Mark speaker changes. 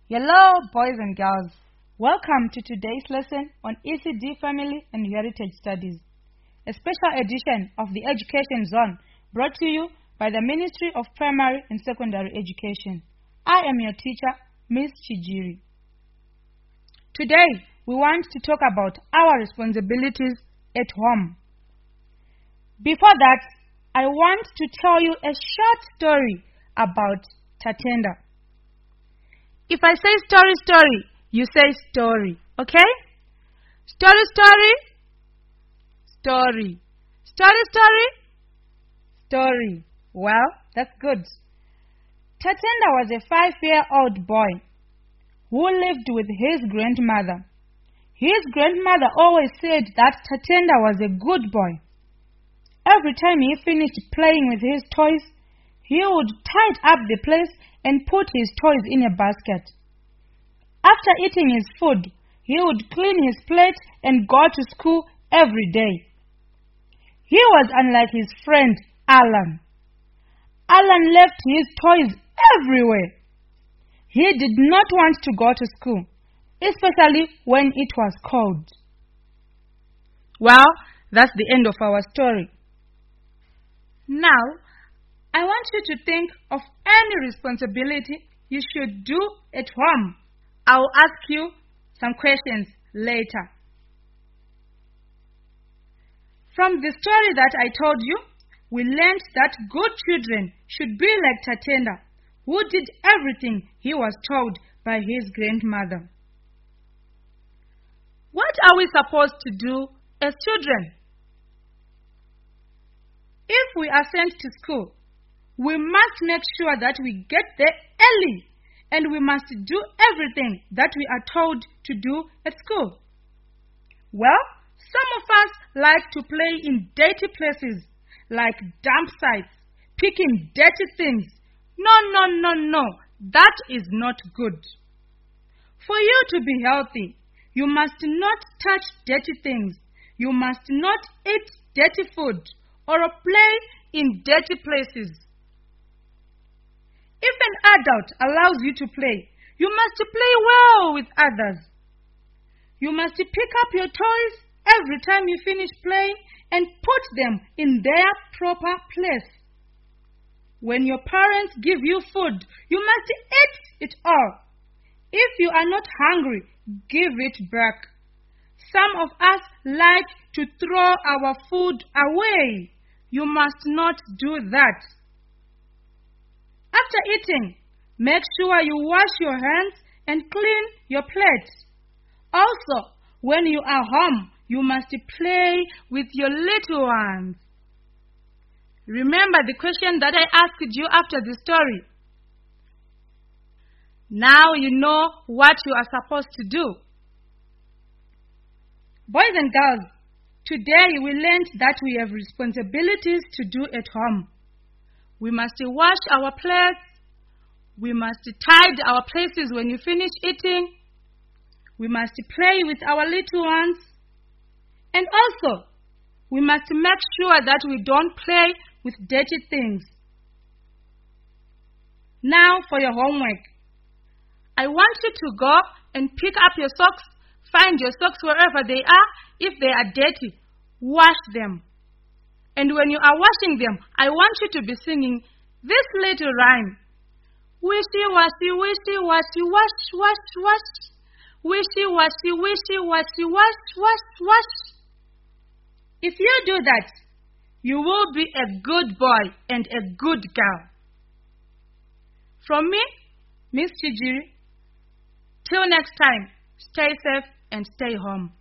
Speaker 1: Hello, boys and girls. Welcome to today's lesson on ECD Family and Heritage Studies, a special edition of the Education Zone brought to you by the Ministry of Primary and Secondary Education. I am your teacher, Ms. Chijiri. Today, we want to talk about our responsibilities at home. Before that, I want to tell you a short story about Tatenda. If I say story, you say story, okay? Story. Well, that's good. Tatenda was a 5-year-old boy who lived with his grandmother. His grandmother always said that Tatenda was a good boy. Every time he finished playing with his toys, he would tidy up the place and put his toys in a basket. After eating his food, he would clean his plate and go to school every day. He was unlike his friend Alan. Alan left his toys everywhere. He did not want to go to school, especially when it was cold. Well, that's the end of our story. Now, I want you to think of any responsibility you should do at home. I will ask you some questions later. From the story that I told you, we learned that good children should be like Tatenda, who did everything he was told by his grandmother. What are we supposed to do as children? If we are sent to school, we must make sure that we get there early, and we must do everything that we are told to do at school. Well, some of us like to play in dirty places, like dump sites, picking dirty things. No, that is not good. For you to be healthy, you must not touch dirty things. You must not eat dirty food or play in dirty places. If an adult allows you to play, you must play well with others. You must pick up your toys every time you finish playing and put them in their proper place. When your parents give you food, you must eat it all. If you are not hungry, give it back. Some of us like to throw our food away. You must not do that. After eating, make sure you wash your hands and clean your plate. Also, when you are home, you must play with your little ones. Remember the question that I asked you after the story. Now you know what you are supposed to do. Boys and girls, today we learned that we have responsibilities to do at home. We must wash our plates. We must tidy our places when you finish eating. We must play with our little ones. And also, we must make sure that we don't play with dirty things. Now for your homework. I want you to go and pick up your socks. Find your socks wherever they are. If they are dirty, wash them. And when you are washing them, I want you to be singing this little rhyme. Wishy-washy, wishy-washy, wash, wash, wash. Wishy-washy, wishy-washy, wash, wash, wash. If you do that, you will be a good boy and a good girl. From me, Ms. Chijiri, till next time, stay safe and stay home.